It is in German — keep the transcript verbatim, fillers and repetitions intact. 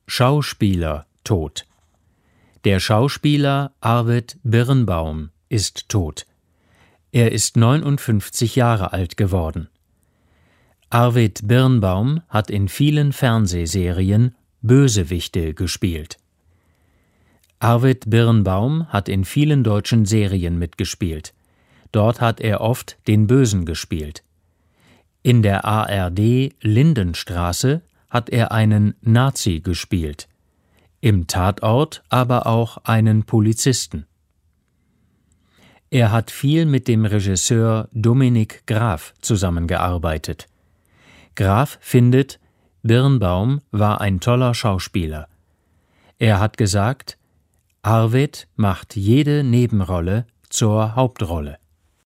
Schauspieler tot. Der Schauspieler Arvid Birnbaum ist tot. Er ist neunundfünfzig Jahre alt geworden. Arvid Birnbaum hat in vielen Fernsehserien Bösewichte gespielt. Arvid Birnbaum hat in vielen deutschen Serien mitgespielt. Dort hat er oft den Bösen gespielt. In der A R D Lindenstraße hat er einen Nazi gespielt, im Tatort aber auch einen Polizisten. Er hat viel mit dem Regisseur Dominik Graf zusammengearbeitet. Graf findet, Birnbaum war ein toller Schauspieler. Er hat gesagt, Arvid macht jede Nebenrolle zur Hauptrolle.